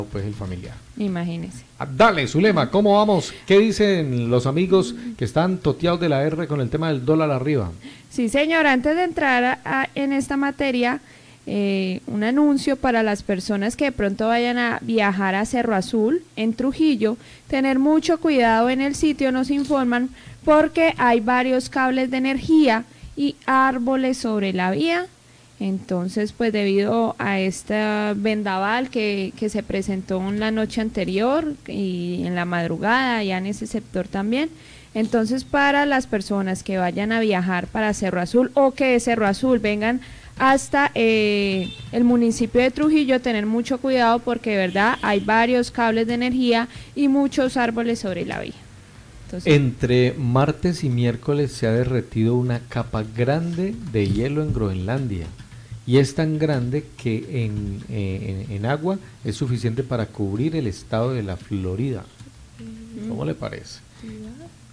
pues el familiar. Imagínese. Dale, Zulema, ¿cómo vamos? ¿Qué dicen los amigos que están toteados de la R con el tema del dólar arriba? Sí, señor, antes de entrar en esta materia, un anuncio para las personas que de pronto vayan a viajar a Cerro Azul, en Trujillo, tener mucho cuidado en el sitio, nos informan, porque hay varios cables de energía y árboles sobre la vía. Entonces, pues debido a este vendaval que se presentó en la noche anterior y en la madrugada, ya en ese sector también, entonces para las personas que vayan a viajar para Cerro Azul o que de Cerro Azul vengan hasta el municipio de Trujillo, tener mucho cuidado porque de verdad hay varios cables de energía y muchos árboles sobre la vía. Entonces, entre martes y miércoles se ha derretido una capa grande de hielo en Groenlandia. Y es tan grande que en agua es suficiente para cubrir el estado de la Florida. ¿Cómo le parece?